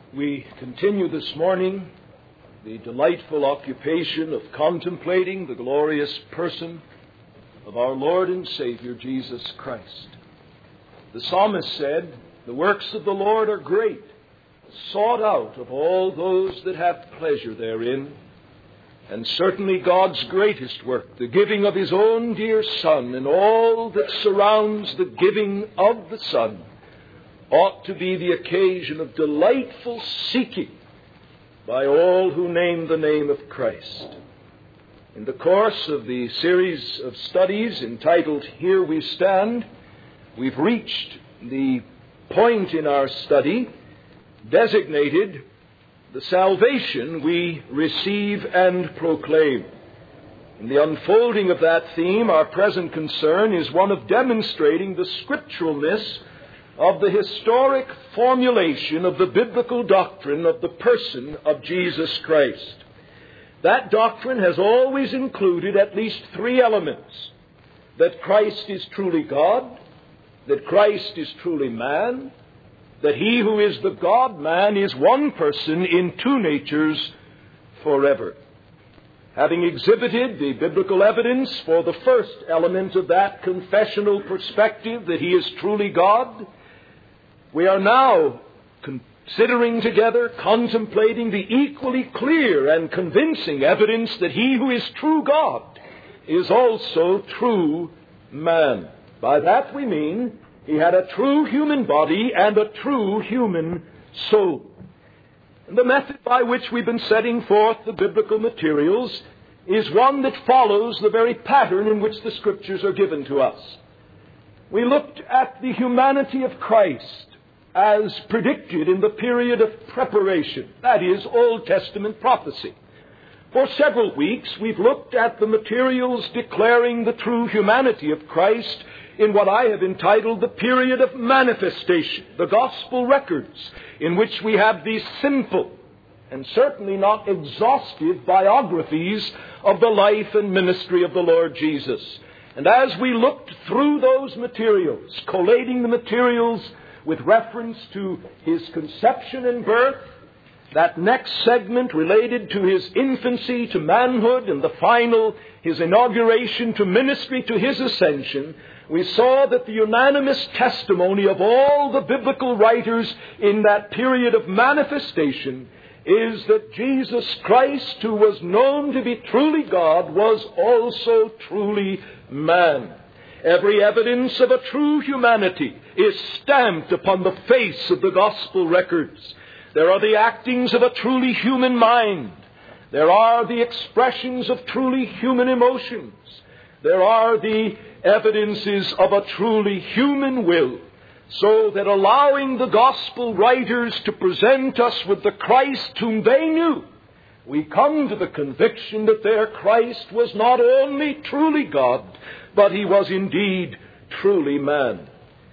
We continue this morning the delightful occupation of contemplating the glorious person of our Lord and Savior, Jesus Christ. The psalmist said, "The works of the Lord are great, sought out of all those that have pleasure therein." And certainly God's greatest work, the giving of His own dear Son, and all that surrounds the giving of the Son, ought to be the occasion of delightful seeking by all who name the name of Christ. In the course of the series of studies entitled Here We Stand, we've reached the point in our study designated the salvation we receive and proclaim. In the unfolding of that theme, our present concern is one of demonstrating the scripturalness of the historic formulation of the biblical doctrine of the person of Jesus Christ. That doctrine has always included at least three elements: that Christ is truly God, that Christ is truly man, that He who is the God-man is one person in two natures forever. Having exhibited the biblical evidence for the first element of that confessional perspective, that He is truly God, we are now considering together, contemplating the equally clear and convincing evidence that He who is true God is also true man. By that we mean He had a true human body and a true human soul. And the method by which we've been setting forth the biblical materials is one that follows the very pattern in which the Scriptures are given to us. We looked at the humanity of Christ as predicted in the period of preparation, that is, Old Testament prophecy. For several weeks, we've looked at the materials declaring the true humanity of Christ in what I have entitled the period of manifestation, the gospel records, in which we have these simple and certainly not exhaustive biographies of the life and ministry of the Lord Jesus. And as we looked through those materials, collating the materials with reference to His conception and birth, that next segment related to His infancy to manhood, and the final, His inauguration to ministry to His ascension, we saw that the unanimous testimony of all the biblical writers in that period of manifestation is that Jesus Christ, who was known to be truly God, was also truly man. Every evidence of a true humanity is stamped upon the face of the gospel records. There are the actings of a truly human mind. There are the expressions of truly human emotions. There are the evidences of a truly human will, so that allowing the gospel writers to present us with the Christ whom they knew, we come to the conviction that their Christ was not only truly God, but He was indeed truly man.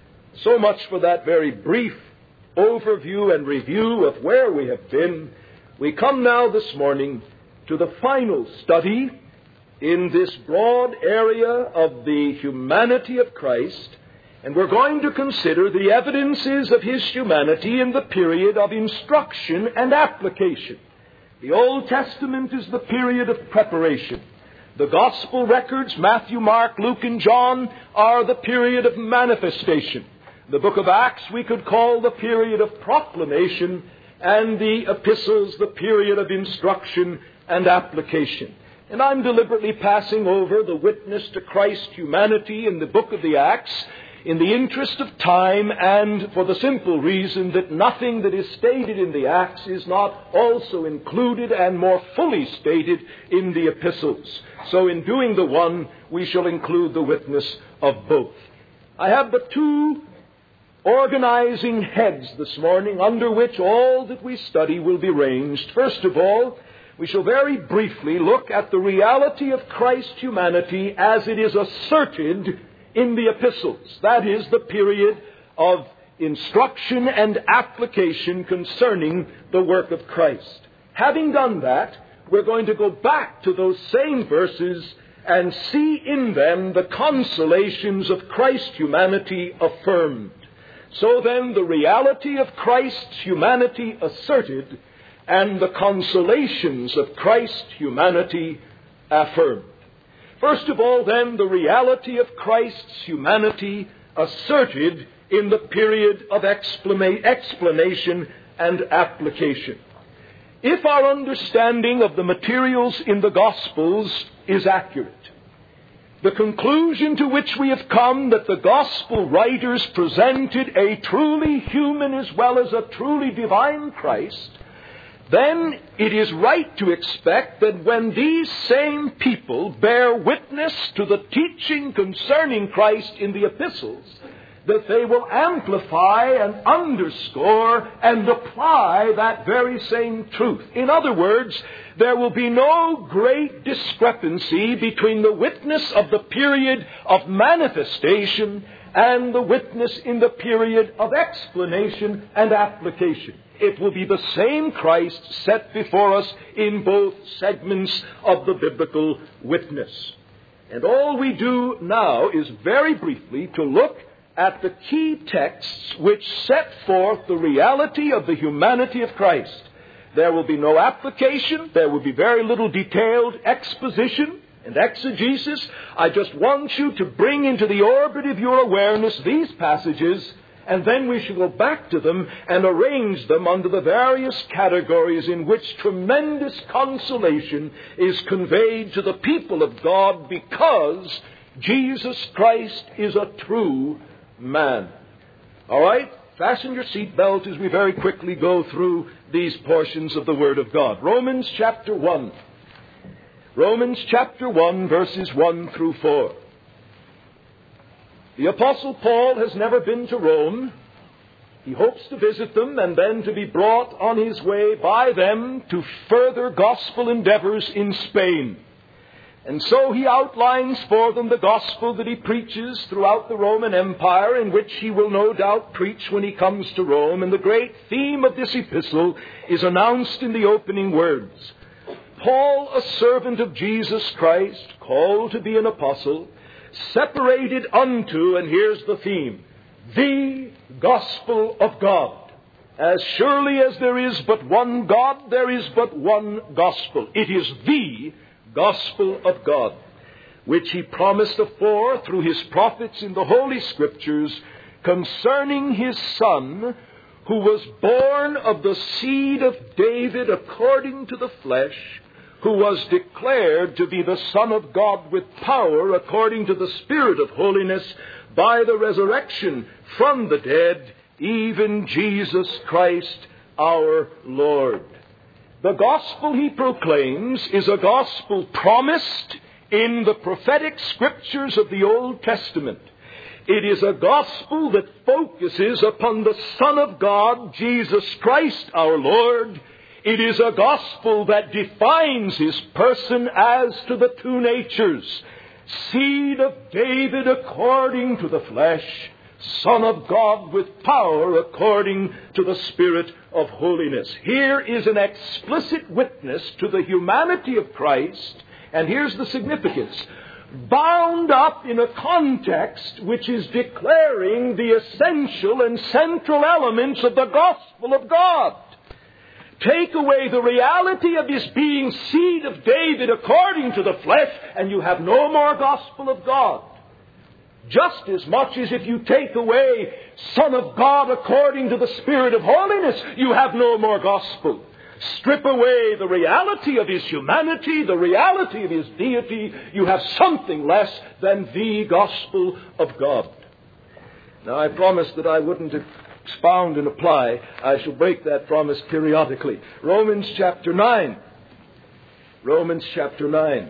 So much for that very brief overview and review of where we have been. We come now this morning to the final study in this broad area of the humanity of Christ, and we're going to consider the evidences of His humanity in the period of instruction and application. The Old Testament is the period of preparation. The gospel records, Matthew, Mark, Luke, and John, are the period of manifestation. The book of Acts we could call the period of proclamation, and the epistles the period of instruction and application. And I'm deliberately passing over the witness to Christ's humanity in the book of the Acts in the interest of time, and for the simple reason that nothing that is stated in the Acts is not also included and more fully stated in the epistles. So in doing the one, we shall include the witness of both. I have but two organizing heads this morning under which all that we study will be ranged. First of all, we shall very briefly look at the reality of Christ's humanity as it is asserted in the epistles. That is the period of instruction and application concerning the work of Christ. Having done that, we're going to go back to those same verses and see in them the consolations of Christ's humanity affirmed. So then the reality of Christ's humanity asserted and the consolations of Christ's humanity affirmed. First of all, then, the reality of Christ's humanity asserted in the period of explanation and application. If our understanding of the materials in the Gospels is accurate, the conclusion to which we have come that the Gospel writers presented a truly human as well as a truly divine Christ, then it is right to expect that when these same people bear witness to the teaching concerning Christ in the epistles, that they will amplify and underscore and apply that very same truth. In other words, there will be no great discrepancy between the witness of the period of manifestation and the witness in the period of explanation and application. It will be the same Christ set before us in both segments of the biblical witness. And all we do now is very briefly to look at the key texts which set forth the reality of the humanity of Christ. There will be no application. There will be very little detailed exposition and exegesis. I just want you to bring into the orbit of your awareness these passages, and then we shall go back to them and arrange them under the various categories in which tremendous consolation is conveyed to the people of God because Jesus Christ is a true man. All right? Fasten your seatbelt as we very quickly go through these portions of the Word of God. Romans chapter 1. Romans chapter 1, verses 1 through 4. The Apostle Paul has never been to Rome. He hopes to visit them and then to be brought on his way by them to further gospel endeavors in Spain. And so he outlines for them the gospel that he preaches throughout the Roman Empire, in which he will no doubt preach when he comes to Rome. And the great theme of this epistle is announced in the opening words. Paul, a servant of Jesus Christ, called to be an apostle, separated unto, and here's the theme, the gospel of God. As surely as there is but one God, there is but one gospel. It is the gospel of God, which he promised afore through his prophets in the Holy Scriptures concerning his Son, who was born of the seed of David according to the flesh, who was declared to be the Son of God with power according to the Spirit of holiness by the resurrection from the dead, even Jesus Christ our Lord. The gospel he proclaims is a gospel promised in the prophetic scriptures of the Old Testament. It is a gospel that focuses upon the Son of God, Jesus Christ our Lord. It is a gospel that defines his person as to the two natures. Seed of David according to the flesh, Son of God with power according to the Spirit of holiness. Here is an explicit witness to the humanity of Christ, and here's the significance. Bound up in a context which is declaring the essential and central elements of the gospel of God. Take away the reality of his being seed of David according to the flesh, and you have no more gospel of God. Just as much as if you take away Son of God according to the Spirit of holiness, you have no more gospel. Strip away the reality of his humanity, the reality of his deity, you have something less than the gospel of God. Now, I promised that I wouldn't expound and apply. I shall break that promise periodically. Romans chapter 9. Romans chapter 9.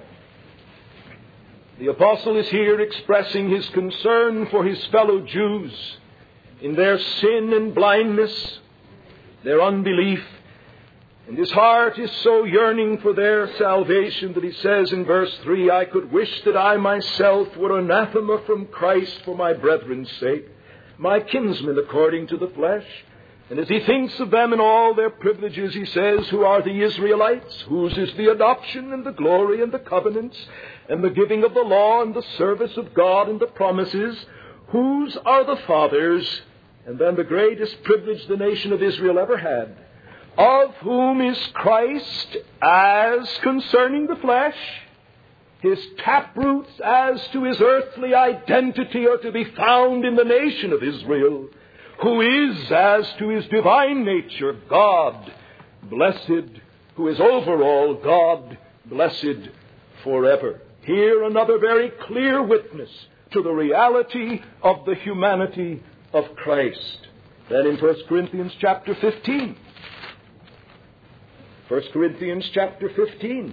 The apostle is here expressing his concern for his fellow Jews in their sin and blindness, their unbelief. And his heart is so yearning for their salvation that he says in verse 3, I could wish that I myself were anathema from Christ for my brethren's sake, my kinsmen according to the flesh. And as he thinks of them and all their privileges, he says, who are the Israelites, whose is the adoption and the glory and the covenants and the giving of the law and the service of God and the promises, whose are the fathers. And then the greatest privilege the nation of Israel ever had, of whom is Christ as concerning the flesh. His taproots as to his earthly identity are to be found in the nation of Israel, who is as to his divine nature God, blessed, who is over all God, blessed forever. Here another very clear witness to the reality of the humanity of Christ. Then in 1 Corinthians chapter 15. 1 Corinthians chapter 15.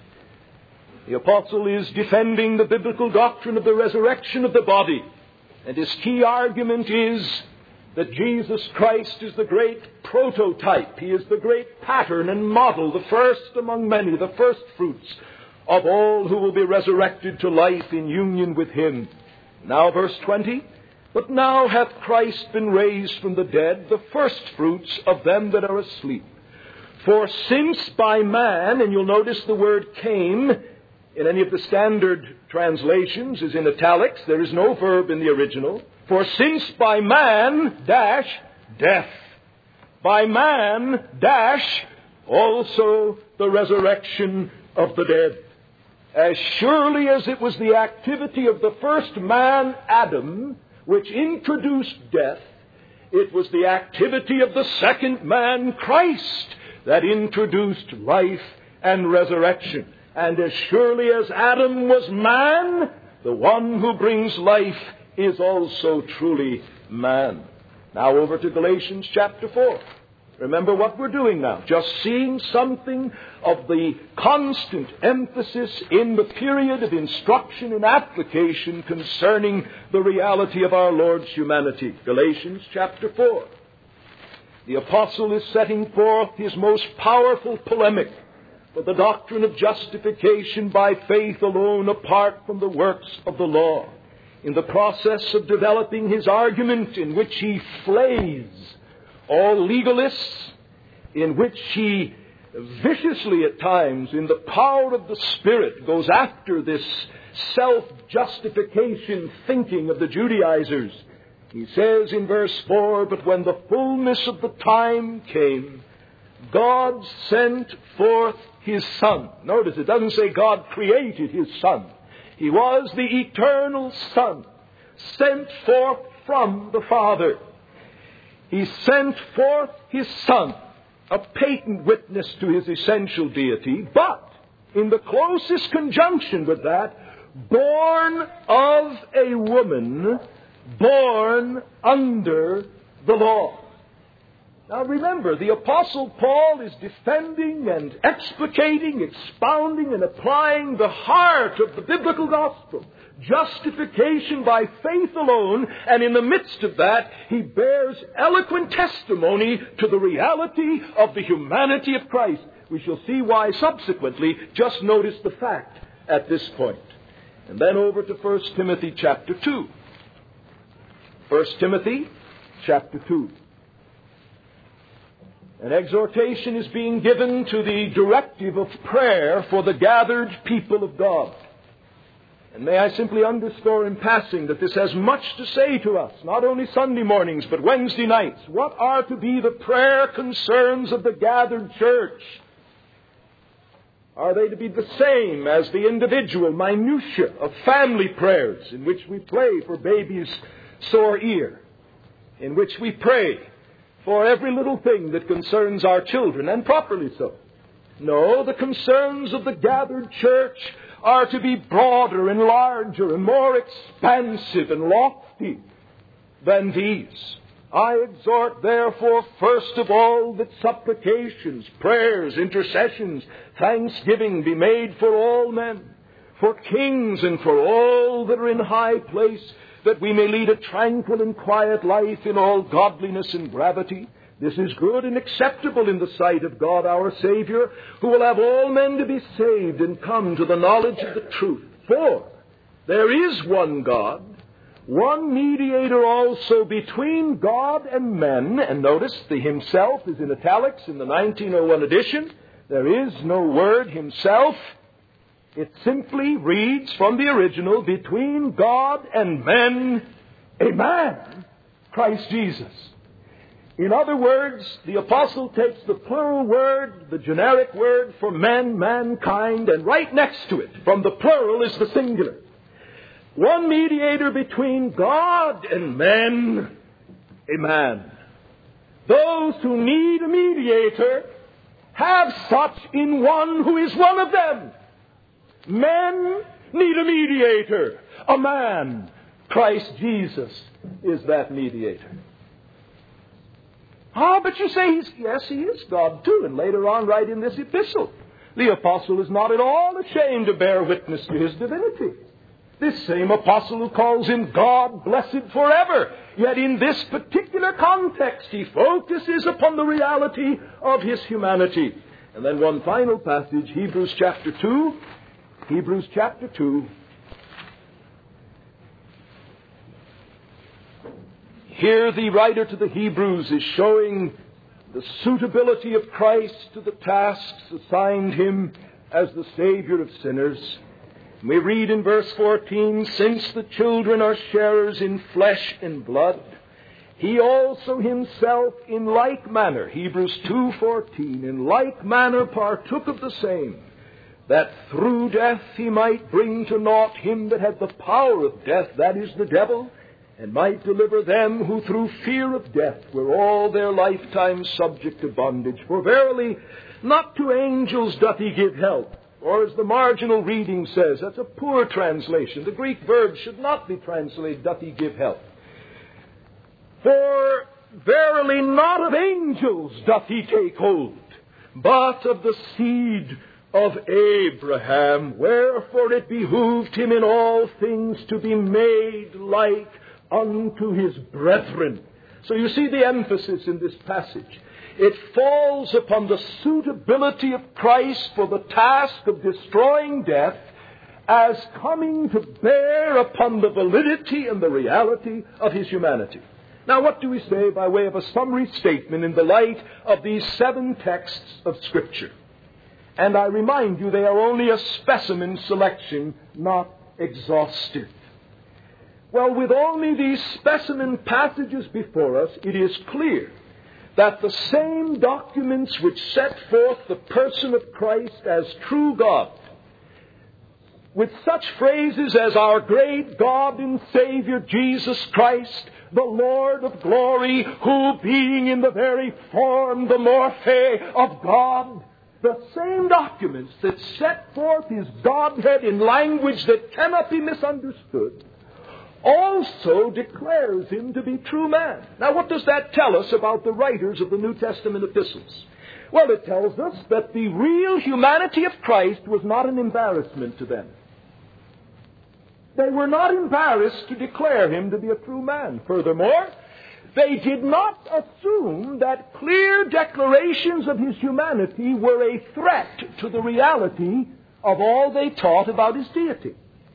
The apostle is defending the biblical doctrine of the resurrection of the body. And his key argument is that Jesus Christ is the great prototype. He is the great pattern and model, the first among many, the first fruits of all who will be resurrected to life in union with him. Now verse 20. But now hath Christ been raised from the dead, the first fruits of them that are asleep. For since by man, and you'll notice the word came in any of the standard translations is in italics. There is no verb in the original. For since by man, dash, death. By man, dash, also the resurrection of the dead. As surely as it was the activity of the first man, Adam, which introduced death, it was the activity of the second man, Christ, that introduced life and resurrection. And as surely as Adam was man, the one who brings life is also truly man. Now over to Galatians chapter 4. Remember what we're doing now. Just seeing something of the constant emphasis in the period of instruction and application concerning the reality of our Lord's humanity. Galatians chapter 4. The apostle is setting forth his most powerful polemic for the doctrine of justification by faith alone apart from the works of the law. In the process of developing his argument, in which he flays all legalists, in which he viciously at times, in the power of the Spirit, goes after this self-justification thinking of the Judaizers. He says in verse 4, But when the fullness of the time came, God sent forth his Son. Notice it doesn't say God created his Son. He was the eternal Son, sent forth from the Father. He sent forth his Son, a patent witness to his essential deity, but in the closest conjunction with that, born of a woman, born under the law. Now remember, the Apostle Paul is defending and explicating, expounding and applying the heart of the biblical gospel. Justification by faith alone, and in the midst of that, he bears eloquent testimony to the reality of the humanity of Christ. We shall see why subsequently. Just notice the fact at this point. And then over to 1 Timothy chapter 2. 1 Timothy chapter 2. An exhortation is being given to the directive of prayer for the gathered people of God. And may I simply underscore in passing that this has much to say to us, not only Sunday mornings, but Wednesday nights. What are to be the prayer concerns of the gathered church? Are they to be the same as the individual minutiae of family prayers, in which we pray for baby's sore ear, in which we pray for every little thing that concerns our children, and properly so? No, the concerns of the gathered church are to be broader and larger and more expansive and lofty than these. I exhort, therefore, first of all, that supplications, prayers, intercessions, thanksgiving be made for all men, for kings and for all that are in high place, that we may lead a tranquil and quiet life in all godliness and gravity. This is good and acceptable in the sight of God our Savior, who will have all men to be saved and come to the knowledge of the truth. For there is one God, one mediator also between God and men. And notice the himself is in italics in the 1901 edition. There is no word himself. It simply reads from the original, between God and men, a man, Christ Jesus. In other words, the apostle takes the plural word, the generic word for men, mankind, and right next to it, from the plural, is the singular. One mediator between God and men, a man. Those who need a mediator have such in one who is one of them. Men need a mediator, a man. Christ Jesus is that mediator. But you say, yes, he is God too. And later on, right in this epistle, the apostle is not at all ashamed to bear witness to his divinity. This same apostle who calls him God blessed forever. Yet in this particular context, he focuses upon the reality of his humanity. And then one final passage, Hebrews chapter 2. Hebrews chapter 2. Here the writer to the Hebrews is showing the suitability of Christ to the tasks assigned him as the Savior of sinners. We read in verse 14, since the children are sharers in flesh and blood, he also himself in like manner, Hebrews 2:14, in like manner partook of the same, that through death he might bring to naught him that had the power of death, that is, the devil, and might deliver them who through fear of death were all their lifetime subject to bondage. For verily, not to angels doth he give help. Or as the marginal reading says, that's a poor translation. The Greek verb should not be translated, doth he give help. For verily not of angels doth he take hold, but of the seed of Abraham. Wherefore it behooved him in all things to be made like unto his brethren. So you see the emphasis in this passage. It falls upon the suitability of Christ for the task of destroying death as coming to bear upon the validity and the reality of his humanity. Now, what do we say by way of a summary statement in the light of these 7 texts of Scripture? And I remind you, they are only a specimen selection, not exhaustive. Well, with only these specimen passages before us, it is clear that the same documents which set forth the person of Christ as true God, with such phrases as our great God and Savior Jesus Christ, the Lord of glory, who being in the very form, the morphe of God, the same documents that set forth his Godhead in language that cannot be misunderstood, also declares him to be true man. Now, what does that tell us about the writers of the New Testament epistles? Well, it tells us that the real humanity of Christ was not an embarrassment to them. They were not embarrassed to declare him to be a true man. Furthermore, they did not assume that clear declarations of his humanity were a threat to the reality of all they taught about his deity.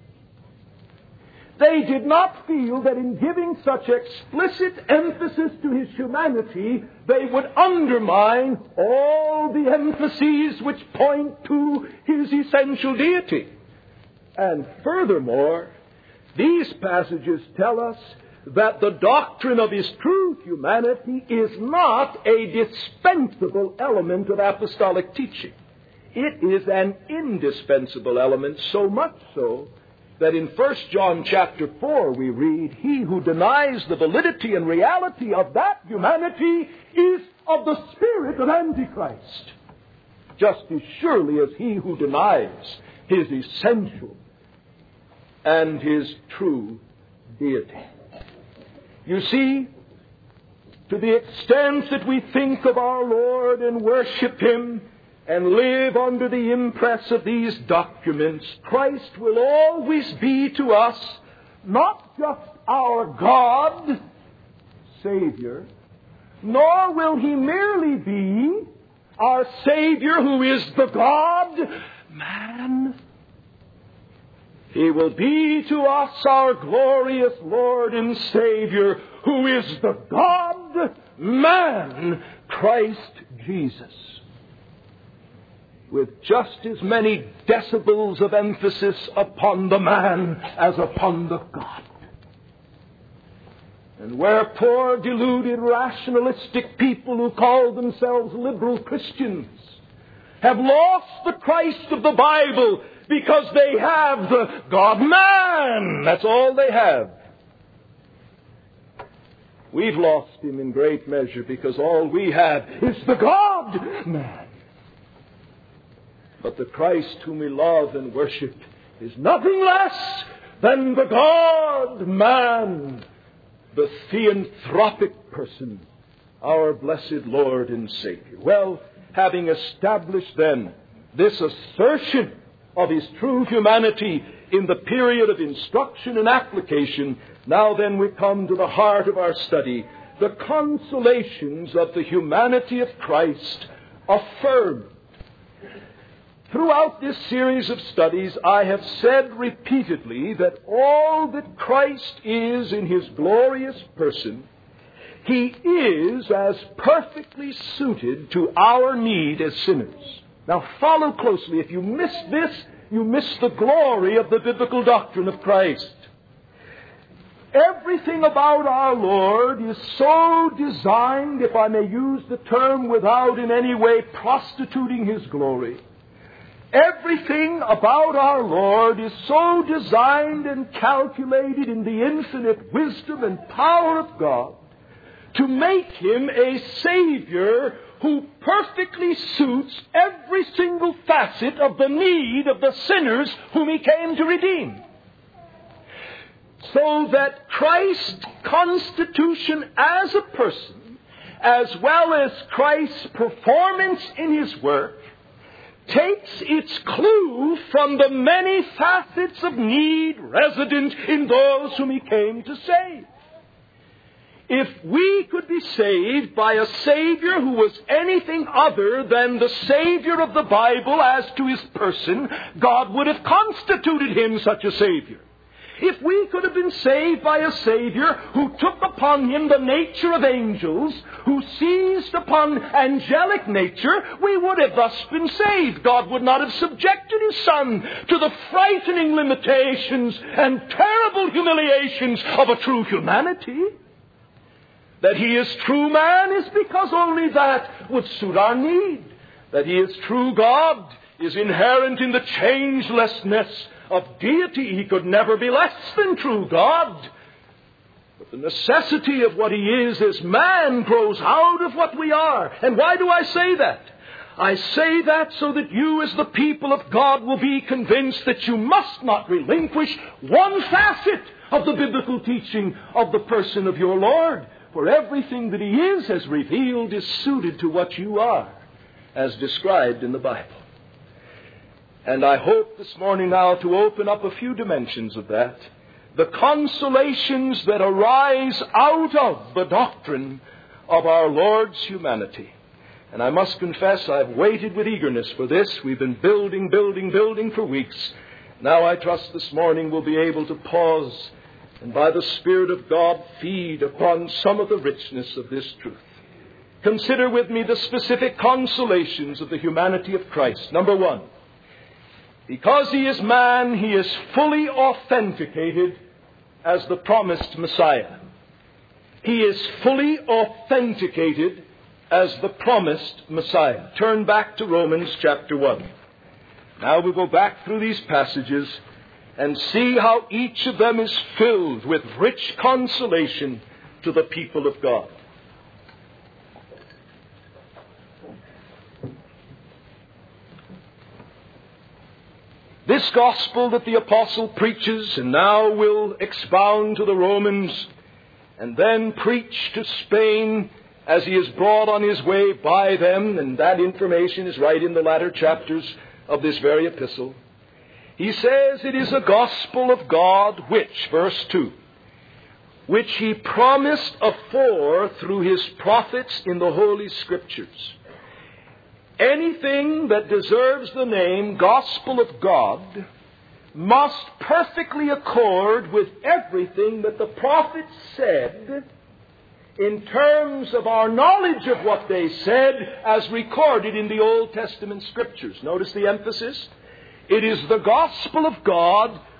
They did not feel that in giving such explicit emphasis to his humanity, they would undermine all the emphases which point to his essential deity. And furthermore, these passages tell us that the doctrine of his true humanity is not a dispensable element of apostolic teaching. It is an indispensable element, so much so that in 1 John chapter 4 we read, he who denies the validity and reality of that humanity is of the spirit of Antichrist, just as surely as he who denies his essential and his true deity. You see, to the extent that we think of our Lord and worship him and live under the impress of these documents, Christ will always be to us not just our God, Savior, nor will he merely be our Savior who is the God-man. He will be to us our glorious Lord and Savior who is the God-man, Christ Jesus, with just as many decibels of emphasis upon the man as upon the God. And where poor, deluded, rationalistic people who call themselves liberal Christians have lost the Christ of the Bible because they have the God-man. That's all they have. We've lost him in great measure because all we have is the God-man. But the Christ whom we love and worship is nothing less than the God-man, the theanthropic person, our blessed Lord and Savior. Well, having established then this assertion of his true humanity in the period of instruction and application, now then we come to the heart of our study, the consolations of the humanity of Christ affirmed. Throughout this series of studies, I have said repeatedly that all that Christ is in his glorious person, he is as perfectly suited to our need as sinners. Now follow closely. If you miss this, you miss the glory of the biblical doctrine of Christ. Everything about our Lord is so designed, if I may use the term without in any way prostituting his glory. Everything about our Lord is so designed and calculated in the infinite wisdom and power of God to make him a Savior who perfectly suits every single facet of the need of the sinners whom he came to redeem. So that Christ's constitution as a person, as well as Christ's performance in his work, takes its clue from the many facets of need resident in those whom he came to save. If we could be saved by a Savior who was anything other than the Savior of the Bible as to his person, God would have constituted him such a Savior. If we could have been saved by a Savior who took upon him the nature of angels, who seized upon angelic nature, we would have thus been saved. God would not have subjected his Son to the frightening limitations and terrible humiliations of a true humanity. That he is true man is because only that would suit our need. That he is true God is inherent in the changelessness of deity. He could never be less than true God. But the necessity of what he is as man grows out of what we are. And why do I say that? I say that so that you as the people of God will be convinced that you must not relinquish one facet of the biblical teaching of the person of your Lord. For everything that he is as revealed is suited to what you are, as described in the Bible. And I hope this morning now to open up a few dimensions of that. The consolations that arise out of the doctrine of our Lord's humanity. And I must confess I've waited with eagerness for this. We've been building for weeks. Now I trust this morning we'll be able to pause and by the Spirit of God feed upon some of the richness of this truth. Consider with me the specific consolations of the humanity of Christ. Number one, because he is man, he is fully authenticated as the promised Messiah. He is fully authenticated as the promised Messiah. Turn back to Romans chapter 1. Now we'll go back through these passages and see how each of them is filled with rich consolation to the people of God. This gospel that the apostle preaches and now will expound to the Romans and then preach to Spain as he is brought on his way by them, and that information is right in the latter chapters of this very epistle. He says it is a gospel of God which, verse 2, which he promised afore through his prophets in the Holy Scriptures. Anything that deserves the name gospel of God must perfectly accord with everything that the prophets said in terms of our knowledge of what they said as recorded in the Old Testament Scriptures. Notice the emphasis. It is the gospel of God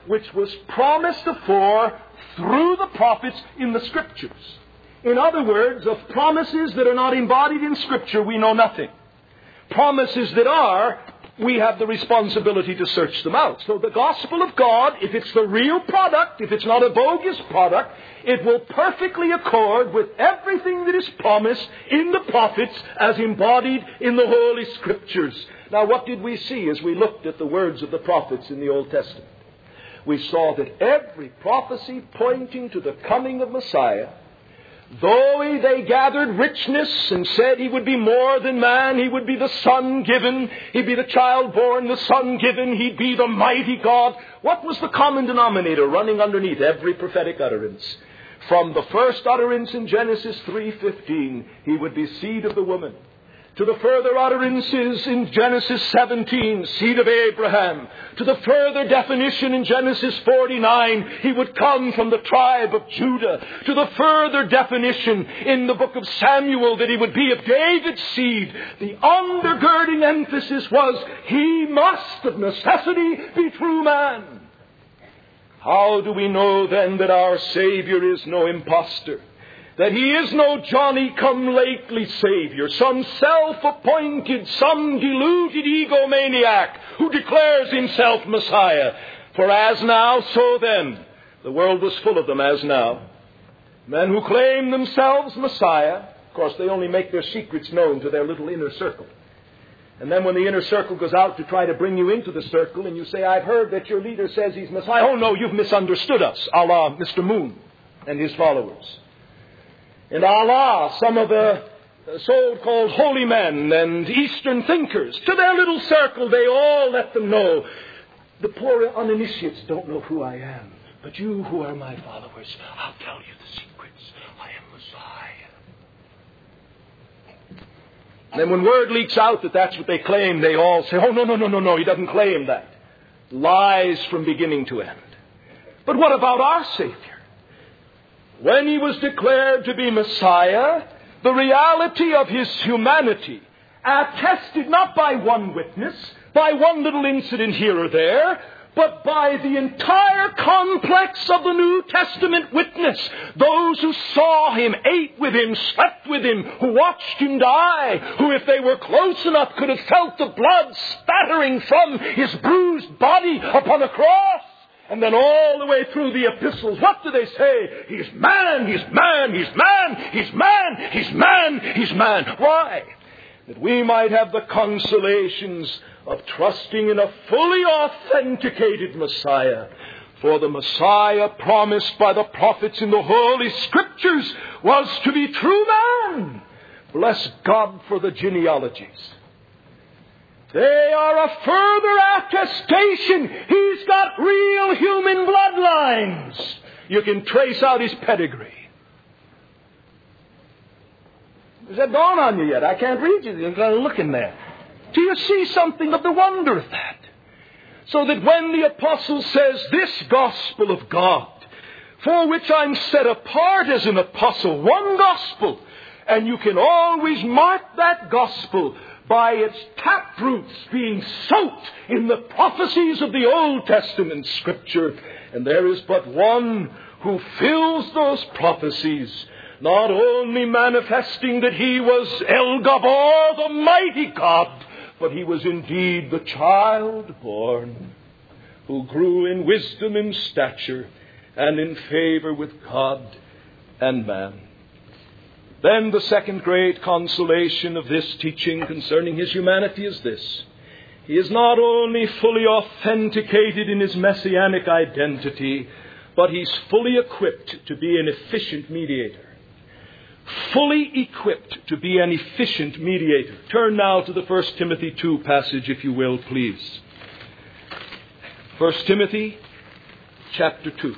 which was promised afore through the prophets in the Scriptures. In other words, of promises that are not embodied in Scripture, we know nothing. Promises that are, we have the responsibility to search them out. So the gospel of God, if it's the real product, if it's not a bogus product, it will perfectly accord with everything that is promised in the prophets as embodied in the Holy Scriptures. Now, what did we see as we looked at the words of the prophets in the Old Testament? We saw that every prophecy pointing to the coming of Messiah, though they gathered richness and said he would be more than man, he would be the Son given, he'd be the child born, the Son given, he'd be the mighty God. What was the common denominator running underneath every prophetic utterance? From the first utterance in Genesis 3:15, he would be seed of the woman. To the further utterances in Genesis 17, seed of Abraham. To the further definition in Genesis 49, he would come from the tribe of Judah. To the further definition in the book of Samuel that he would be of David's seed. The undergirding emphasis was, he must of necessity be true man. How do we know then that our Savior is no impostor? That he is no Johnny-come-lately Savior, some self-appointed, some deluded egomaniac who declares himself Messiah. For as now, so then. The world was full of them as now. Men who claim themselves Messiah. Of course, they only make their secrets known to their little inner circle. And then when the inner circle goes out to try to bring you into the circle and you say, I've heard that your leader says he's Messiah. Oh no, you've misunderstood us, a la Mr. Moon and his followers. And Allah, some of the so-called holy men and Eastern thinkers, to their little circle, they all let them know, the poor uninitiates don't know who I am. But you who are my followers, I'll tell you the secrets. I am Messiah. And then when word leaks out that that's what they claim, they all say, oh, no, he doesn't claim that. Lies from beginning to end. But what about our Savior? When he was declared to be Messiah, the reality of his humanity, attested not by one witness, by one little incident here or there, but by the entire complex of the New Testament witness. Those who saw him, ate with him, slept with him, who watched him die, who if they were close enough could have felt the blood spattering from his bruised body upon a cross. And then all the way through the epistles, what do they say? He's man, he's man, he's man, he's man, he's man, he's man. Why? That we might have the consolations of trusting in a fully authenticated Messiah. For the Messiah promised by the prophets in the Holy Scriptures was to be true man. Bless God for the genealogies. They are a further attestation. He's got real human bloodlines. You can trace out his pedigree. Does that dawn on you yet? I can't read you. You've got to look in there. Do you see something of the wonder of that? So that when the apostle says, this gospel of God, for which I'm set apart as an apostle, one gospel, and you can always mark that gospel by its taproots being soaked in the prophecies of the Old Testament Scripture. And there is but one who fills those prophecies, not only manifesting that he was El Gabor, the mighty God, but he was indeed the child born, who grew in wisdom and stature and in favor with God and man. Then the second great consolation of this teaching concerning his humanity is this. He is not only fully authenticated in his messianic identity, but he's fully equipped to be an efficient mediator. Fully equipped to be an efficient mediator. Turn now to the 1 Timothy 2 passage, if you will, please. 1 Timothy chapter 2.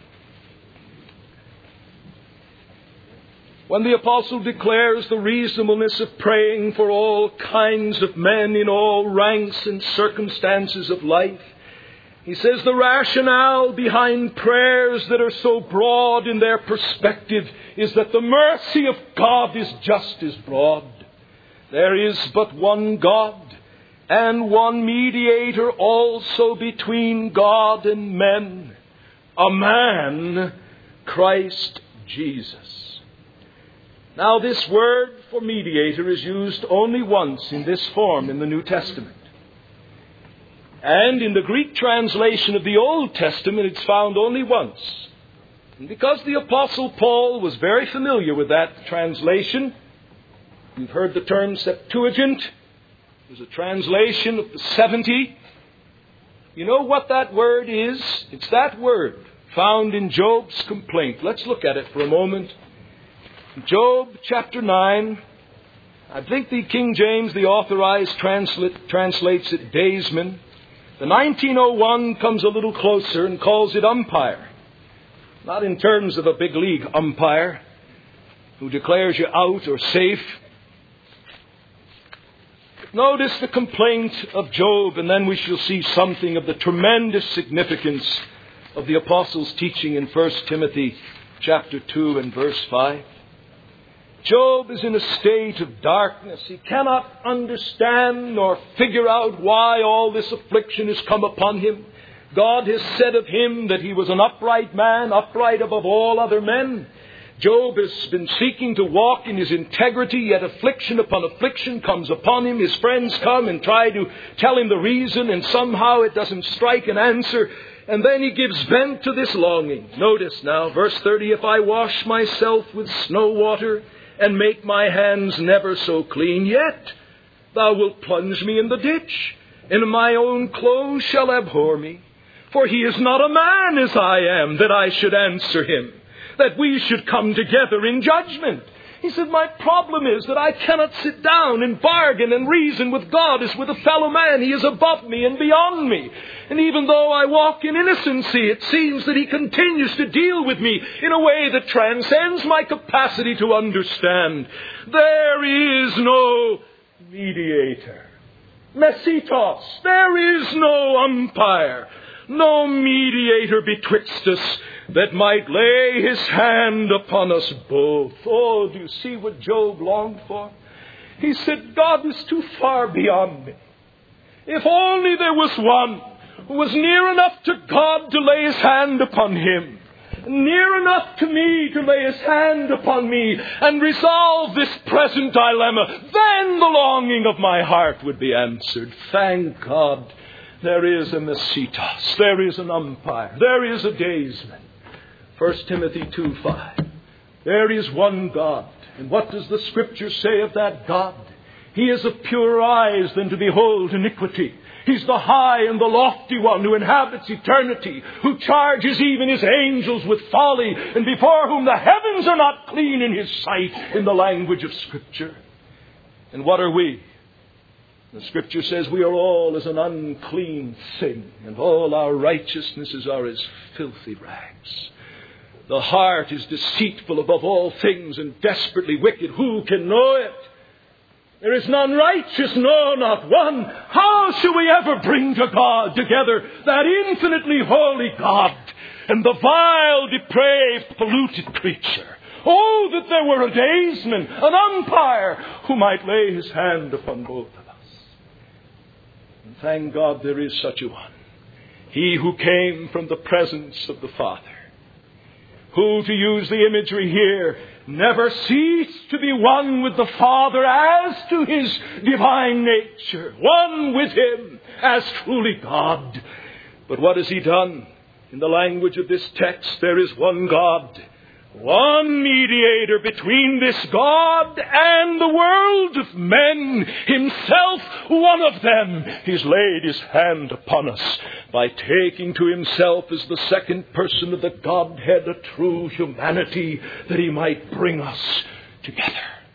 When the apostle declares the reasonableness of praying for all kinds of men in all ranks and circumstances of life, he says the rationale behind prayers that are so broad in their perspective is that the mercy of God is just as broad. There is but one God, and one mediator also between God and men, a man, Christ Jesus. Now, this word for mediator is used only once in this form in the New Testament. And in the Greek translation of the Old Testament, it's found only once. And because the Apostle Paul was very familiar with that translation, you've heard the term Septuagint. There's a translation of the 70. You know what that word is? It's that word found in Job's complaint. Let's look at it for a moment. Job chapter 9. I think the King James, the Authorized, translates it daysman. The 1901 comes a little closer and calls it umpire. Not in terms of a big league umpire who declares you out or safe. Notice the complaint of Job, and then we shall see something of the tremendous significance of the Apostle's teaching in 1 Timothy chapter 2 and verse 5. Job is in a state of darkness. He cannot understand nor figure out why all this affliction has come upon him. God has said of him that he was an upright man, upright above all other men. Job has been seeking to walk in his integrity, yet affliction upon affliction comes upon him. His friends come and try to tell him the reason, and somehow it doesn't strike an answer. And then he gives vent to this longing. Notice now, verse 30, if I wash myself with snow water and make my hands never so clean, yet thou wilt plunge me in the ditch, and my own clothes shall abhor me. For he is not a man as I am, that I should answer him, that we should come together in judgment. He said, my problem is that I cannot sit down and bargain and reason with God as with a fellow man. He is above me and beyond me. And even though I walk in innocency, it seems that he continues to deal with me in a way that transcends my capacity to understand. There is no mediator. Mesitos. There is no umpire. No mediator betwixt us that might lay his hand upon us both. Oh, do you see what Job longed for? He said, God is too far beyond me. If only there was one who was near enough to God to lay his hand upon him, near enough to me to lay his hand upon me and resolve this present dilemma, then the longing of my heart would be answered. Thank God. There is a Mesitos. There is an umpire. There is a daysman. 1 Timothy 2:5. There is one God. And what does the Scripture say of that God? He is of purer eyes than to behold iniquity. He's the high and the lofty one who inhabits eternity, who charges even his angels with folly, and before whom the heavens are not clean in his sight, in the language of Scripture. And what are we? The Scripture says we are all as an unclean thing, and all our righteousnesses are as filthy rags. The heart is deceitful above all things and desperately wicked. Who can know it? There is none righteous, no, not one. How shall we ever bring to God together that infinitely holy God and the vile, depraved, polluted creature? Oh, that there were a daysman, an umpire, who might lay his hand upon both of us. And thank God there is such a one. He who came from the presence of the Father, who, to use the imagery here, never ceased to be one with the Father as to his divine nature, one with him as truly God. But what has he done? In the language of this text, there is one God, one mediator between this God and the world of men, himself one of them. He's laid his hand upon us by taking to himself as the second person of the Godhead a true humanity, that he might bring us together.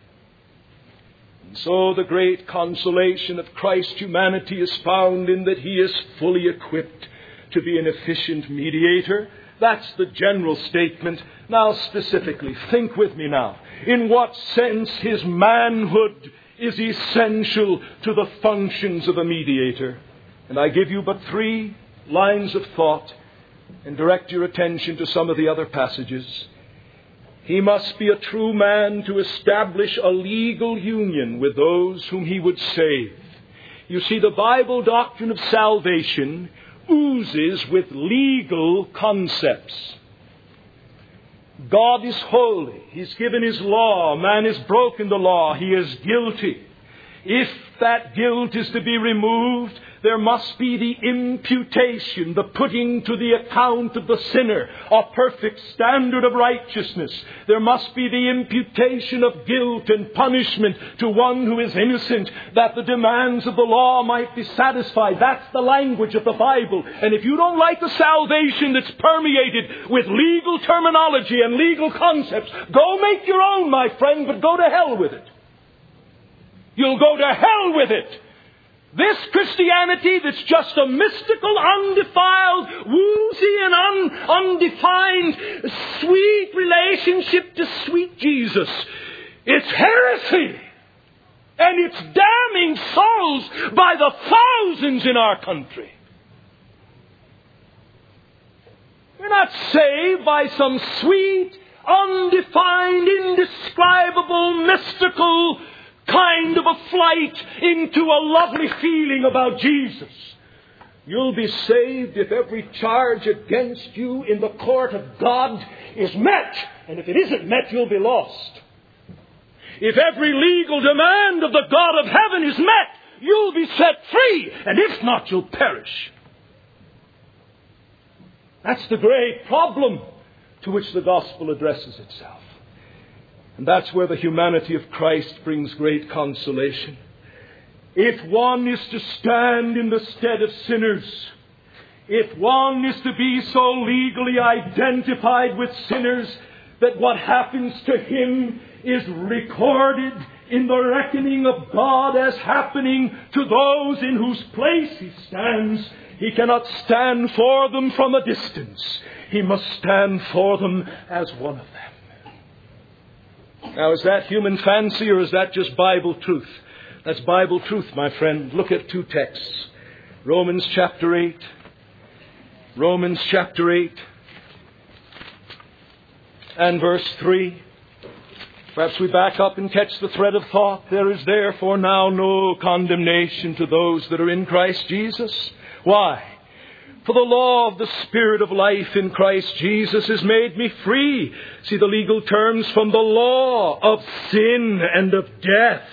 And so the great consolation of Christ's humanity is found in that he is fully equipped to be an efficient mediator. That's the general statement. Now specifically, think with me now. In what sense his manhood is essential to the functions of a mediator? And I give you but 3 lines of thought and direct your attention to some of the other passages. He must be a true man to establish a legal union with those whom he would save. You see, the Bible doctrine of salvation oozes with legal concepts. God is holy. He's given His law. Man has broken the law. He is guilty. If that guilt is to be removed, there must be the imputation, the putting to the account of the sinner a perfect standard of righteousness. There must be the imputation of guilt and punishment to one who is innocent, that the demands of the law might be satisfied. That's the language of the Bible. And if you don't like a salvation that's permeated with legal terminology and legal concepts, go make your own, my friend, but go to hell with it. You'll go to hell with it. This Christianity that's just a mystical, undefiled, woozy and undefined, sweet relationship to sweet Jesus. It's heresy. And it's damning souls by the thousands in our country. We're not saved by some sweet, undefined, indescribable, mystical kind of a flight into a lovely feeling about Jesus. You'll be saved if every charge against you in the court of God is met. And if it isn't met, you'll be lost. If every legal demand of the God of heaven is met, you'll be set free. And if not, you'll perish. That's the great problem to which the gospel addresses itself. And that's where the humanity of Christ brings great consolation. If one is to stand in the stead of sinners, if one is to be so legally identified with sinners that what happens to him is recorded in the reckoning of God as happening to those in whose place he stands, he cannot stand for them from a distance. He must stand for them as one of them. Now, is that human fancy or is that just Bible truth? That's Bible truth, my friend. Look at two texts. Romans chapter 8. Romans chapter 8 and verse 3. Perhaps we back up and catch the thread of thought. There is therefore now no condemnation to those that are in Christ Jesus. Why? For the law of the Spirit of life in Christ Jesus has made me free. See the legal terms, from the law of sin and of death.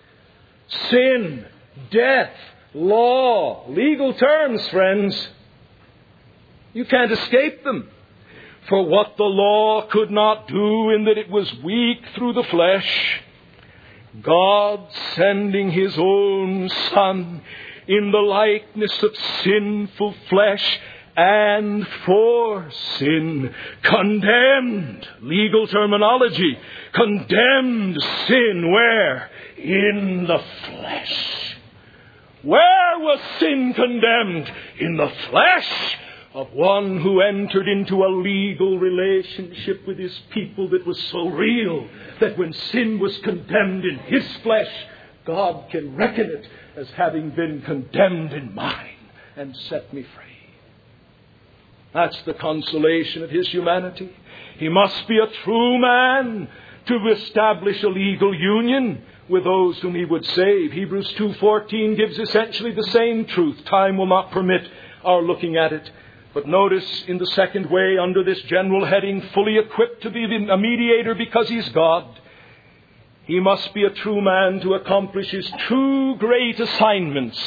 Sin, death, law. Legal terms, friends. You can't escape them. For what the law could not do in that it was weak through the flesh, God sending His own Son in the likeness of sinful flesh, and for sin, condemned, legal terminology, condemned sin where? In the flesh. Where was sin condemned? In the flesh of one who entered into a legal relationship with his people that was so real that when sin was condemned in his flesh, God can reckon it as having been condemned in mine and set me free. That's the consolation of His humanity. He must be a true man to establish a legal union with those whom He would save. Hebrews 2:14 gives essentially the same truth. Time will not permit our looking at it. But notice in the second way, under this general heading, fully equipped to be a mediator because He's God, he must be a true man to accomplish his two great assignments.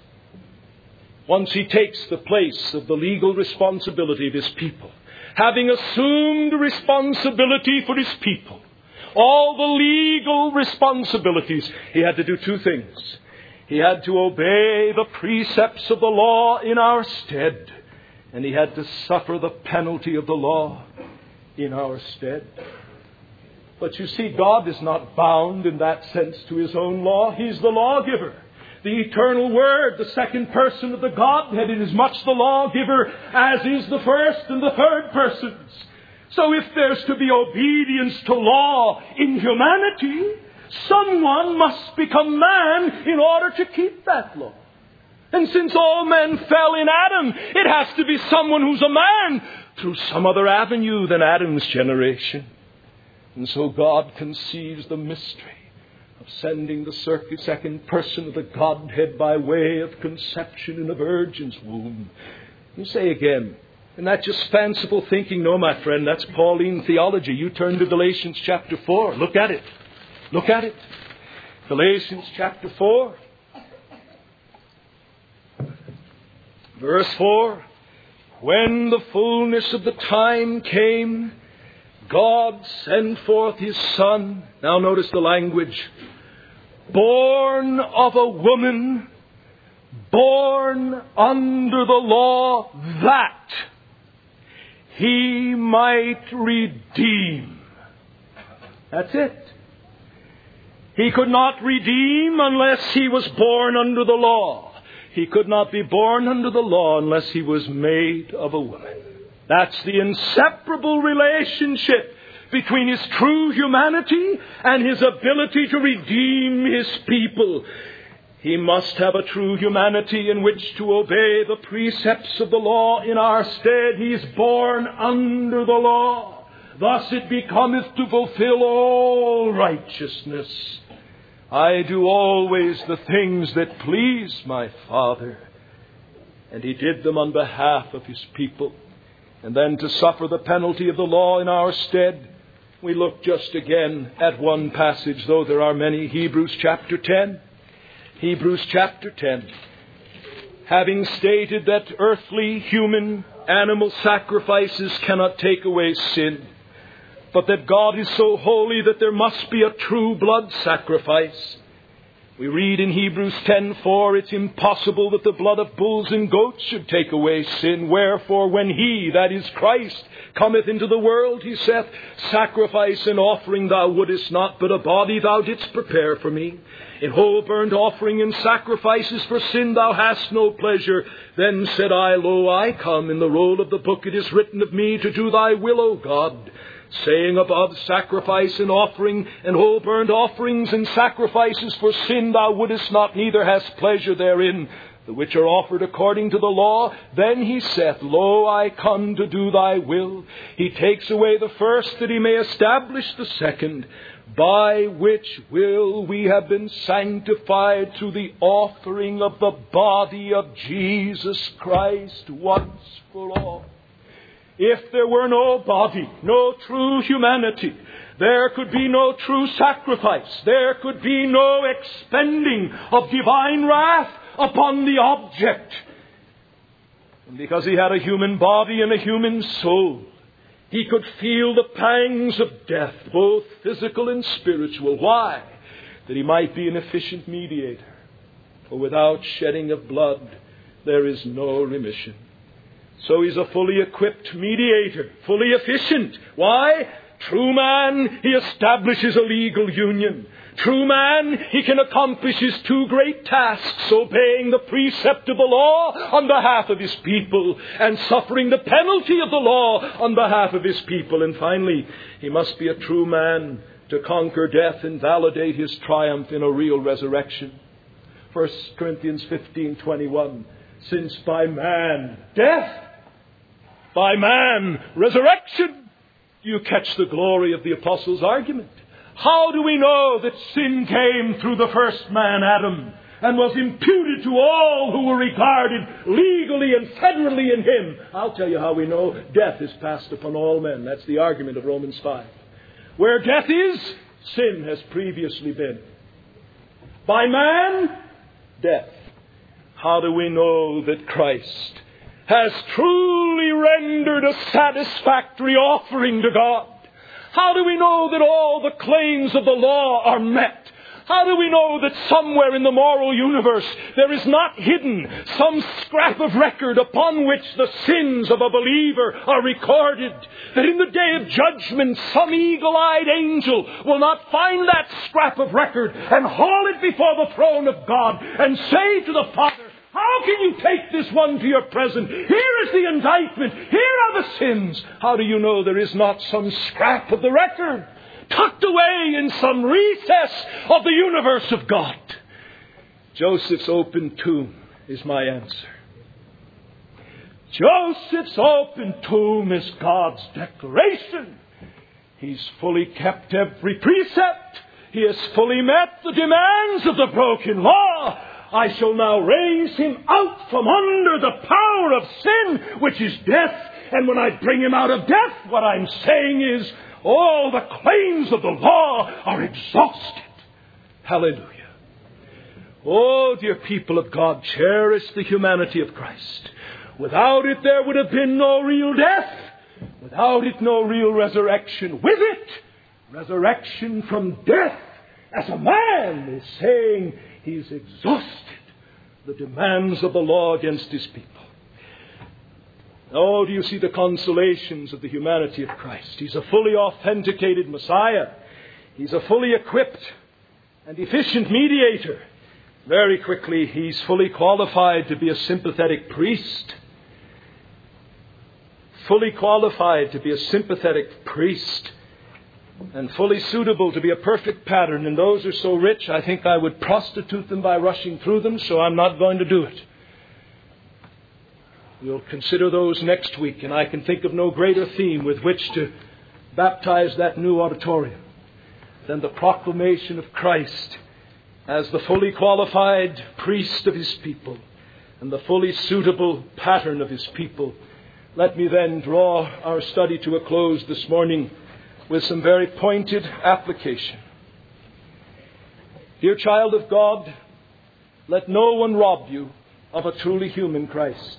Once he takes the place of the legal responsibility of his people, having assumed responsibility for his people, all the legal responsibilities, he had to do two things. He had to obey the precepts of the law in our stead, and he had to suffer the penalty of the law in our stead. But you see, God is not bound in that sense to His own law. He's the lawgiver. The eternal Word, the second person of the Godhead, is as much the lawgiver as is the first and the third persons. So if there's to be obedience to law in humanity, someone must become man in order to keep that law. And since all men fell in Adam, it has to be someone who's a man through some other avenue than Adam's generation. And so God conceives the mystery of sending the second person of the Godhead by way of conception in a virgin's womb. You say again, isn't that just fanciful thinking? No, my friend, that's Pauline theology. You turn to Galatians chapter 4. Look at it. Look at it. Galatians chapter 4. Verse 4. When the fullness of the time came, God sent forth His Son. Now notice the language. Born of a woman, born under the law, that He might redeem. That's it. He could not redeem unless He was born under the law. He could not be born under the law unless He was made of a woman. That's the inseparable relationship between His true humanity and His ability to redeem His people. He must have a true humanity in which to obey the precepts of the law in our stead. He is born under the law. Thus it becometh to fulfill all righteousness. I do always the things that please my Father. And He did them on behalf of His people. And then to suffer the penalty of the law in our stead, we look just again at one passage, though there are many. Hebrews chapter 10. Hebrews chapter 10. Having stated that earthly, human, animal sacrifices cannot take away sin, but that God is so holy that there must be a true blood sacrifice. We read in Hebrews 10:4, it's impossible that the blood of bulls and goats should take away sin. Wherefore, when He, that is Christ, cometh into the world, He saith, sacrifice and offering thou wouldest not, but a body thou didst prepare for me. In whole burnt offering and sacrifices for sin thou hast no pleasure. Then said I, Lo, I come. In the roll of the book it is written of me to do thy will, O God. Saying above, sacrifice and offering and whole burnt offerings and sacrifices for sin thou wouldest not, neither hast pleasure therein, the which are offered according to the law. Then He saith, Lo, I come to do thy will. He takes away the first that He may establish the second, by which will we have been sanctified through the offering of the body of Jesus Christ once for all. If there were no body, no true humanity, there could be no true sacrifice. There could be no expending of divine wrath upon the object. And because He had a human body and a human soul, He could feel the pangs of death, both physical and spiritual. Why? That He might be an efficient mediator. For without shedding of blood, there is no remission. So He's a fully equipped mediator, fully efficient. Why? True man, He establishes a legal union. True man, He can accomplish His two great tasks, obeying the precept of the law on behalf of His people and suffering the penalty of the law on behalf of His people. And finally, He must be a true man to conquer death and validate His triumph in a real resurrection. 1 Corinthians 15:21. Since by man death, by man resurrection, you catch the glory of the apostles' argument. How do we know that sin came through the first man, Adam, and was imputed to all who were regarded legally and federally in him? I'll tell you how we know. Death is passed upon all men. That's the argument of Romans 5. Where death is, sin has previously been. By man, death. How do we know that Christ has truly rendered a satisfactory offering to God? How do we know that all the claims of the law are met? How do we know that somewhere in the moral universe there is not hidden some scrap of record upon which the sins of a believer are recorded? That in the day of judgment some eagle-eyed angel will not find that scrap of record and haul it before the throne of God and say to the Father, how can you take this one to your presence? Here is the indictment. Here are the sins. How do you know there is not some scrap of the record tucked away in some recess of the universe of God? Joseph's open tomb is my answer. Joseph's open tomb is God's declaration. He's fully kept every precept. He has fully met the demands of the broken law. I shall now raise him out from under the power of sin, which is death. And when I bring him out of death, what I'm saying is, all the claims of the law are exhausted. Hallelujah. Oh, dear people of God, cherish the humanity of Christ. Without it, there would have been no real death. Without it, no real resurrection. With it, resurrection from death. As a man is saying, he's exhausted the demands of the law against his people. Oh, do you see the consolations of the humanity of Christ? He's a fully authenticated Messiah. He's a fully equipped and efficient mediator. Very quickly, he's fully qualified to be a sympathetic priest. Fully qualified to be a sympathetic priest. And fully suitable to be a perfect pattern. And those are so rich, I think I would prostitute them by rushing through them, so I'm not going to do it. We'll consider those next week, and I can think of no greater theme with which to baptize that new auditorium than the proclamation of Christ as the fully qualified priest of his people and the fully suitable pattern of his people. Let me then draw our study to a close this morning with some very pointed application. Dear child of God, let no one rob you of a truly human Christ.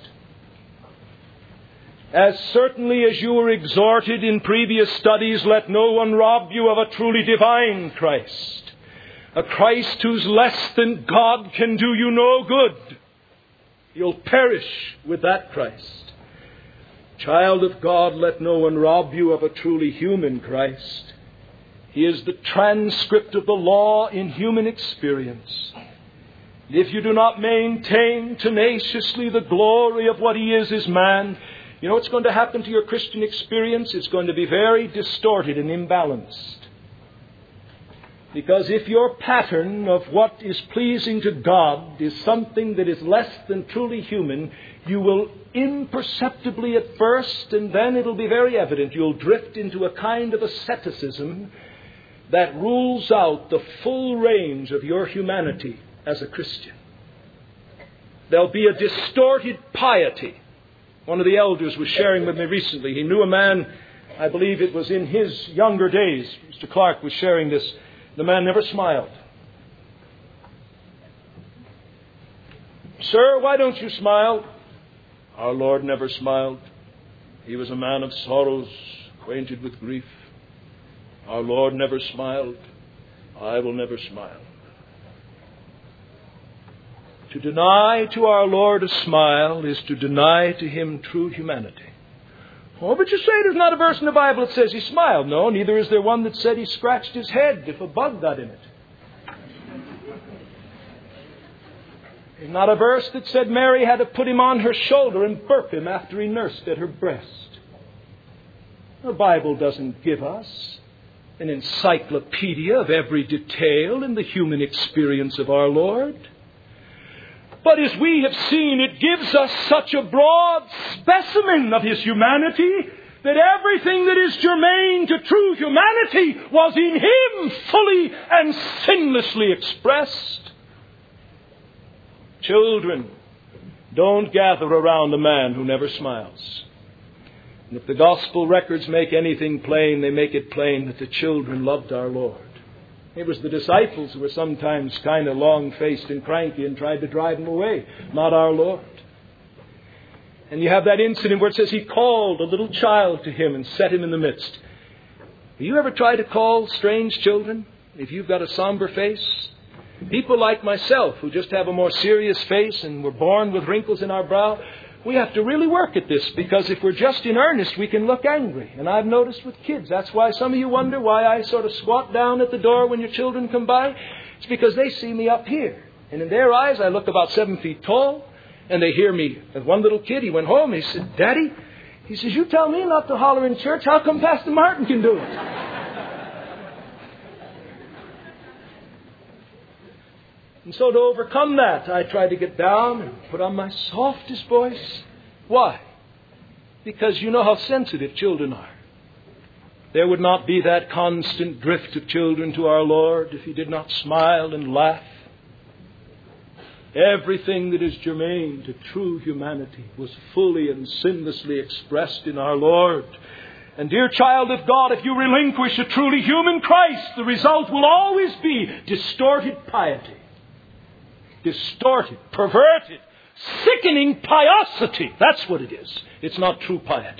As certainly as you were exhorted in previous studies, let no one rob you of a truly divine Christ. A Christ who's less than God can do you no good. You'll perish with that Christ. Child of God, let no one rob you of a truly human Christ. He is the transcript of the law in human experience. If you do not maintain tenaciously the glory of what he is as man, you know what's going to happen to your Christian experience? It's going to be very distorted and imbalanced. Because if your pattern of what is pleasing to God is something that is less than truly human, you will imperceptibly at first, and then it'll be very evident, you'll drift into a kind of asceticism that rules out the full range of your humanity as a Christian. There'll be a distorted piety. One of the elders was sharing with me recently. He knew a man, I believe it was in his younger days. Mr. Clark was sharing this. The man never smiled. Sir, why don't you smile? Our Lord never smiled. He was a man of sorrows, acquainted with grief. Our Lord never smiled. I will never smile. To deny to our Lord a smile is to deny to him true humanity. Oh, but you say there's not a verse in the Bible that says he smiled. No, neither is there one that said he scratched his head if a bug got in it. There's not a verse that said Mary had to put him on her shoulder and burp him after he nursed at her breast. The Bible doesn't give us an encyclopedia of every detail in the human experience of our Lord. But as we have seen, it gives us such a broad specimen of his humanity that everything that is germane to true humanity was in him fully and sinlessly expressed. Children, don't gather around a man who never smiles. And if the gospel records make anything plain, they make it plain that the children loved our Lord. It was the disciples who were sometimes kind of long-faced and cranky and tried to drive him away, not our Lord. And you have that incident where it says he called a little child to him and set him in the midst. Have you ever tried to call strange children if you've got a somber face? People like myself who just have a more serious face and were born with wrinkles in our brow, we have to really work at this, because if we're just in earnest, we can look angry. And I've noticed with kids, that's why some of you wonder why I sort of squat down at the door when your children come by. It's because they see me up here. And in their eyes, I look about 7 feet tall. And they hear me. As one little kid, he went home, he said, Daddy, he says, you tell me not to holler in church. How come Pastor Martin can do it? And so to overcome that, I try to get down and put on my softest voice. Why? Because you know how sensitive children are. There would not be that constant drift of children to our Lord if He did not smile and laugh. Everything that is germane to true humanity was fully and sinlessly expressed in our Lord. And dear child of God, if you relinquish a truly human Christ, the result will always be distorted piety. Distorted, perverted, sickening piosity. That's what it is. It's not true piety.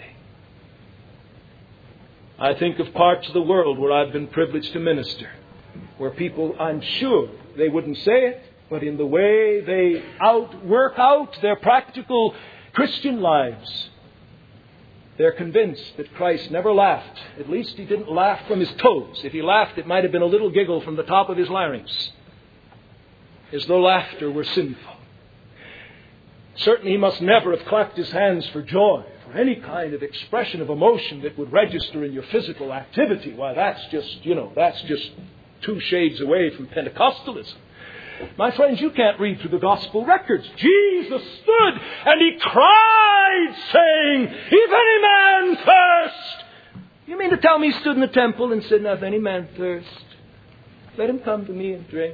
I think of parts of the world where I've been privileged to minister, where people, I'm sure they wouldn't say it, but in the way they work out their practical Christian lives, they're convinced that Christ never laughed. At least He didn't laugh from His toes. If He laughed, it might have been a little giggle from the top of His larynx, as though laughter were sinful. Certainly He must never have clapped His hands for joy, for any kind of expression of emotion that would register in your physical activity. Why, that's just 2 shades away from Pentecostalism. My friends, you can't read through the gospel records. Jesus stood and He cried, saying, "If any man thirst." You mean to tell me He stood in the temple and said, "Now if any man thirst, let him come to me and drink"?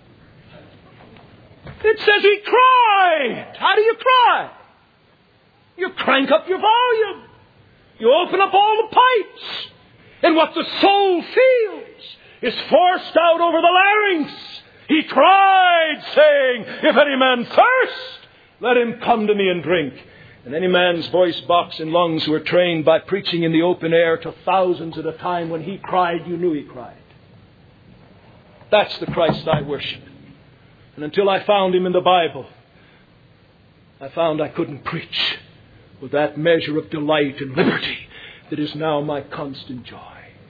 It says He cried. How do you cry? You crank up your volume. You open up all the pipes. And what the soul feels is forced out over the larynx. He cried, saying, "If any man thirst, let him come to me and drink." And any man's voice box and lungs who are trained by preaching in the open air to thousands at a time, when he cried, you knew he cried. That's the Christ I worship. And until I found Him in the Bible, I found I couldn't preach with that measure of delight and liberty that is now my constant joy.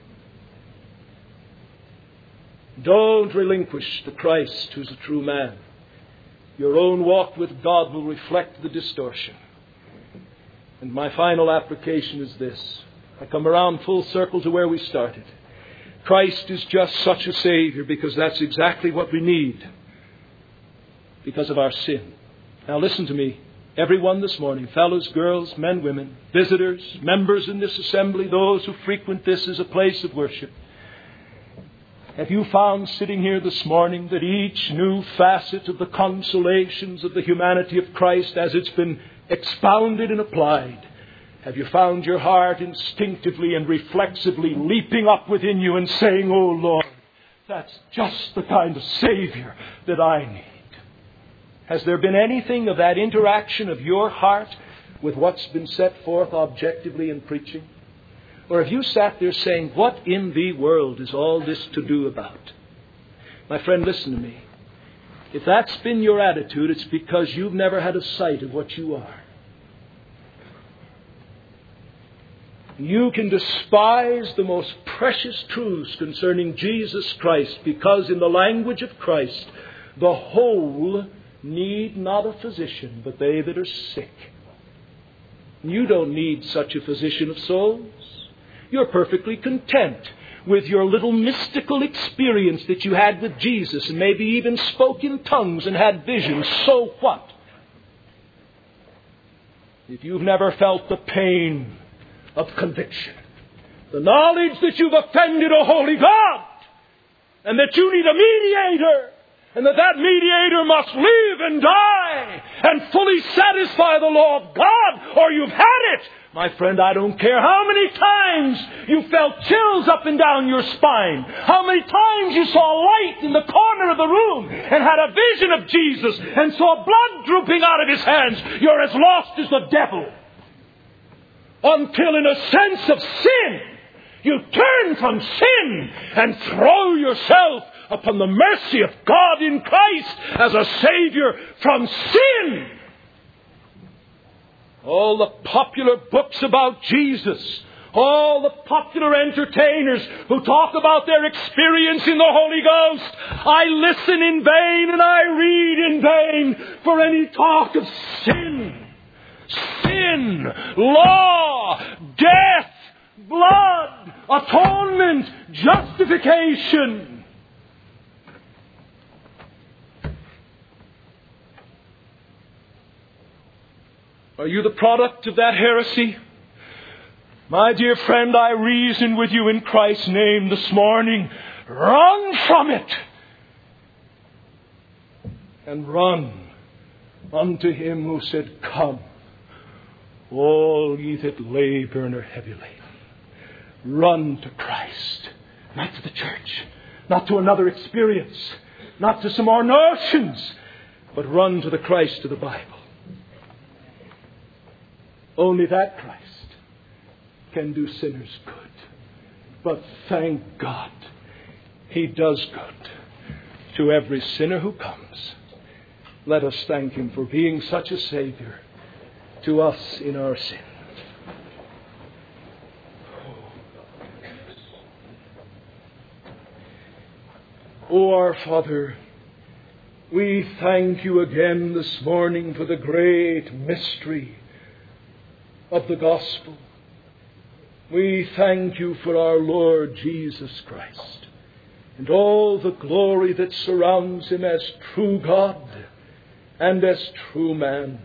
Don't relinquish the Christ who's a true man. Your own walk with God will reflect the distortion. And my final application is this. I come around full circle to where we started. Christ is just such a Savior because that's exactly what we need because of our sin. Now listen to me, everyone this morning, fellows, girls, men, women, visitors, members in this assembly, those who frequent this as a place of worship. Have you found sitting here this morning that each new facet of the consolations of the humanity of Christ as it's been expounded and applied, have you found your heart instinctively and reflexively leaping up within you and saying, "Oh Lord, that's just the kind of Savior that I need"? Has there been anything of that interaction of your heart with what's been set forth objectively in preaching? Or have you sat there saying, "What in the world is all this to do about?" My friend, listen to me. If that's been your attitude, it's because you've never had a sight of what you are. You can despise the most precious truths concerning Jesus Christ because in the language of Christ, the whole need not a physician, but they that are sick. You don't need such a physician of souls. You're perfectly content with your little mystical experience that you had with Jesus and maybe even spoke in tongues and had visions. So what? If you've never felt the pain of conviction, the knowledge that you've offended a holy God and that you need a mediator, and that mediator must live and die and fully satisfy the law of God, or you've had it. My friend, I don't care how many times you felt chills up and down your spine, how many times you saw light in the corner of the room and had a vision of Jesus and saw blood drooping out of His hands. You're as lost as the devil. Until in a sense of sin, you turn from sin and throw yourself upon the mercy of God in Christ as a Savior from sin. All the popular books about Jesus, all the popular entertainers who talk about their experience in the Holy Ghost, I listen in vain and I read in vain for any talk of sin. Sin, law, death, blood, atonement, justification. Are you the product of that heresy? My dear friend, I reason with you in Christ's name this morning. Run from it. And run unto him who said, Come, all ye that labor and are heavy laden. Run to Christ, not to the church, not to another experience, not to some more notions, but run to the Christ of the Bible. Only that Christ can do sinners good. But thank God, he does good to every sinner who comes. Let us thank him for being such a Savior to us in our sin. O our Father, we thank you again this morning for the great mystery of the gospel. We thank you for our Lord Jesus Christ and all the glory that surrounds him as true God and as true man.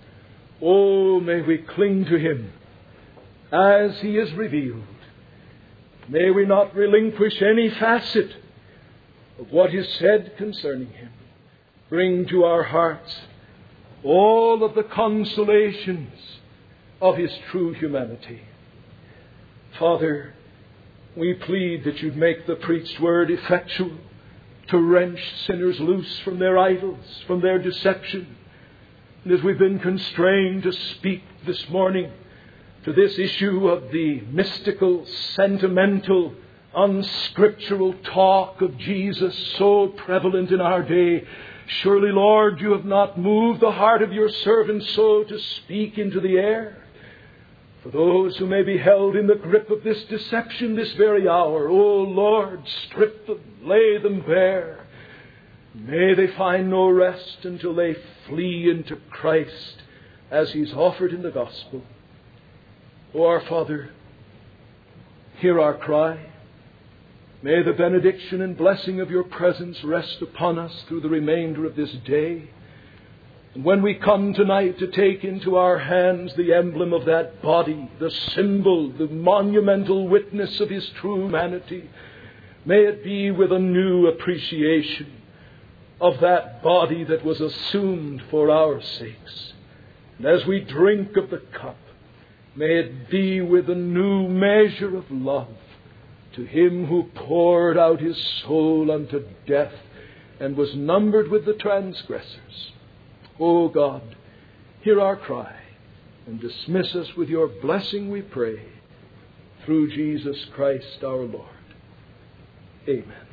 Oh, may we cling to him as he is revealed. May we not relinquish any facet of what is said concerning him. Bring to our hearts all of the consolations of his true humanity. Father, we plead that you'd make the preached word effectual to wrench sinners loose from their idols, from their deception. And as we've been constrained to speak this morning to this issue of the mystical, sentimental, unscriptural talk of Jesus so prevalent in our day, surely, Lord, you have not moved the heart of your servant so to speak into the air. For those who may be held in the grip of this deception this very hour, O Lord, strip them, lay them bare. May they find no rest until they flee into Christ as he's offered in the gospel. O our Father, hear our cry. May the benediction and blessing of your presence rest upon us through the remainder of this day. And when we come tonight to take into our hands the emblem of that body, the symbol, the monumental witness of his true humanity, may it be with a new appreciation of that body that was assumed for our sakes. And as we drink of the cup, may it be with a new measure of love to him who poured out his soul unto death and was numbered with the transgressors. O God, hear our cry and dismiss us with your blessing, we pray, through Jesus Christ our Lord. Amen.